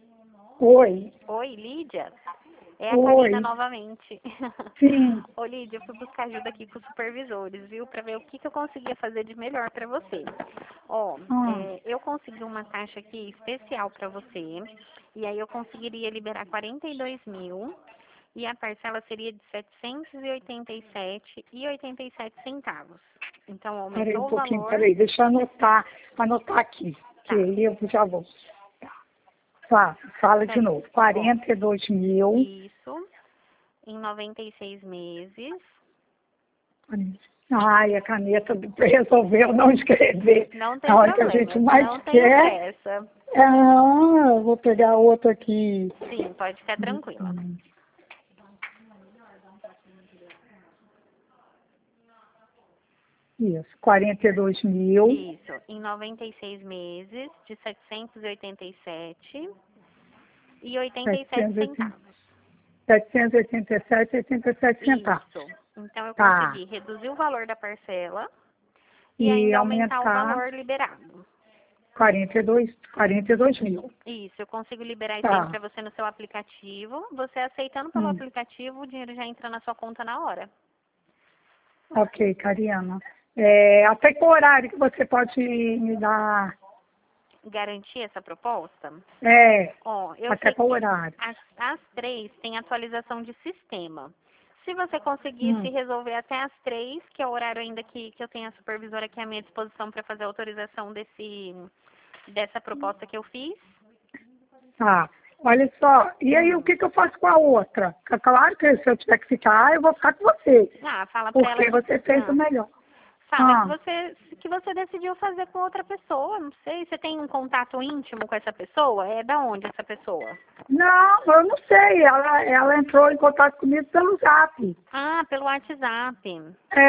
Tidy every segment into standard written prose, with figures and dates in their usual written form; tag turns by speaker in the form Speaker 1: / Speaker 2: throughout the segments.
Speaker 1: Oi.
Speaker 2: Oi, Lídia? É a Karina
Speaker 1: Oi.
Speaker 2: novamente.
Speaker 1: Sim.
Speaker 2: Ô, Lídia, eu fui buscar ajuda aqui com os supervisores, viu? Pra ver o que eu conseguia fazer de melhor pra você. Ó,
Speaker 1: Hum.
Speaker 2: eu consegui uma taxa aqui especial pra você. E aí eu conseguiria liberar 42 mil. E a parcela seria de 787,87 centavos. Então,
Speaker 1: Peraí um
Speaker 2: aumentou o
Speaker 1: pouquinho,
Speaker 2: valor.
Speaker 1: peraí. Deixa eu anotar aqui. Que
Speaker 2: Tá.
Speaker 1: aí eu já vou. Fala de novo.
Speaker 2: Ó,
Speaker 1: 42.000.
Speaker 2: isso. Em 96 meses.
Speaker 1: Ai, a caneta resolveu não escrever.
Speaker 2: Não tem
Speaker 1: Na hora que a gente
Speaker 2: problema.
Speaker 1: mais
Speaker 2: Não tenha
Speaker 1: quer.
Speaker 2: pressa.
Speaker 1: Eu vou pegar outra aqui.
Speaker 2: Sim, pode ficar tranquila.
Speaker 1: Isso, 42.000.
Speaker 2: Isso. Em 96 meses, de 787,87 centavos.
Speaker 1: 787,87 centavos.
Speaker 2: Isso. Então, eu
Speaker 1: Tá.
Speaker 2: consegui reduzir o valor da parcela e
Speaker 1: E
Speaker 2: ainda aumentar o
Speaker 1: aumentar
Speaker 2: valor liberado.
Speaker 1: 42.000.
Speaker 2: Isso, eu consigo liberar isso aí
Speaker 1: Tá.
Speaker 2: para você no seu aplicativo. Você aceitando pelo
Speaker 1: Hum.
Speaker 2: aplicativo, o dinheiro já entra na sua conta na hora.
Speaker 1: Ok, Cariana. Até que horário que você pode me dar?
Speaker 2: Garantir essa proposta? Ó, eu
Speaker 1: Até
Speaker 2: sei
Speaker 1: qual
Speaker 2: que
Speaker 1: horário?
Speaker 2: às 3 tem atualização de sistema. Se você conseguisse
Speaker 1: Hum.
Speaker 2: resolver até às 3, que é o horário ainda que eu tenho a supervisora aqui à minha disposição para fazer a autorização dessa proposta que eu fiz.
Speaker 1: Tá. Olha só, e aí o que eu faço com a outra? Claro que se eu tiver que ficar, eu vou ficar com você.
Speaker 2: Fala para ela
Speaker 1: Porque
Speaker 2: que
Speaker 1: você fez o melhor.
Speaker 2: fala
Speaker 1: Ah,
Speaker 2: que você decidiu fazer com outra pessoa. Não sei, você tem um contato íntimo com essa pessoa? É da onde essa pessoa?
Speaker 1: não, eu não sei. Ela entrou em contato comigo pelo Zap.
Speaker 2: Ah, pelo WhatsApp.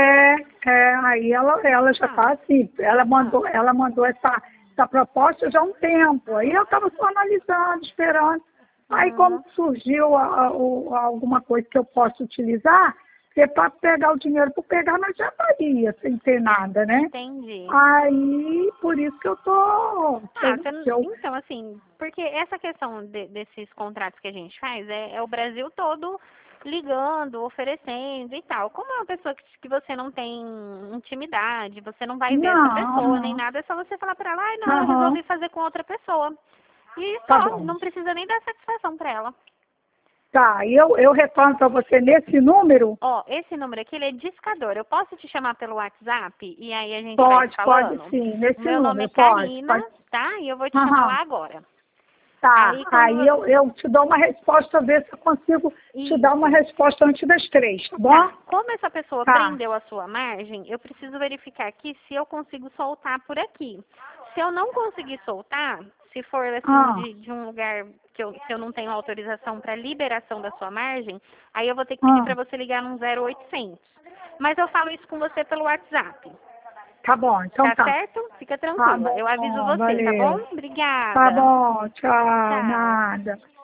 Speaker 1: Aí ela já tá assim, ela mandou essa proposta já há um tempo. Aí eu estava só analisando, esperando. Aí como
Speaker 2: Uhum.
Speaker 1: surgiu alguma coisa que eu possa utilizar, porque para pegar o dinheiro por pegar não adiantaria sem ter nada, né?
Speaker 2: Entendi.
Speaker 1: Aí, por isso que eu tô.
Speaker 2: Então, assim, porque essa questão desses contratos que a gente faz é o Brasil todo ligando, oferecendo e tal. Como é uma pessoa que você não tem intimidade, você não vai ver essa pessoa nem
Speaker 1: Não,
Speaker 2: nada, é só você falar pra ela, ai, não, eu
Speaker 1: aham,
Speaker 2: resolvi fazer com outra pessoa. E
Speaker 1: tá
Speaker 2: só,
Speaker 1: bom.
Speaker 2: não precisa nem dar satisfação pra ela.
Speaker 1: Tá, e eu retorno para você nesse número?
Speaker 2: Ó, esse número aqui, ele é discador. Eu posso te chamar pelo WhatsApp e aí a gente vai se
Speaker 1: Pode
Speaker 2: falando?
Speaker 1: sim,
Speaker 2: O
Speaker 1: nesse
Speaker 2: meu nome é
Speaker 1: número, pode,
Speaker 2: Karina,
Speaker 1: pode.
Speaker 2: tá? E eu vou te chamar
Speaker 1: Aham.
Speaker 2: lá agora.
Speaker 1: Tá,
Speaker 2: Aí quando
Speaker 1: aí eu te dou uma resposta, ver se eu consigo te dar uma
Speaker 2: Isso.
Speaker 1: resposta antes das 3, tá bom?
Speaker 2: Tá. Como essa pessoa
Speaker 1: Tá.
Speaker 2: prendeu a sua margem, eu preciso verificar aqui se eu consigo soltar por aqui. Se eu não conseguir soltar, se for assim
Speaker 1: Ah,
Speaker 2: de um lugar se eu não tenho autorização para liberação da sua margem, aí eu vou ter que pedir
Speaker 1: ah,
Speaker 2: para você ligar num 0800. Mas eu falo isso com você pelo WhatsApp.
Speaker 1: tá bom, então
Speaker 2: Tá
Speaker 1: tá.
Speaker 2: certo? Fica
Speaker 1: Tá
Speaker 2: tranquila. Eu aviso
Speaker 1: bom,
Speaker 2: você, tá bom?
Speaker 1: valeu. Tá
Speaker 2: Obrigada.
Speaker 1: bom, tchau,
Speaker 2: Tchau.
Speaker 1: nada.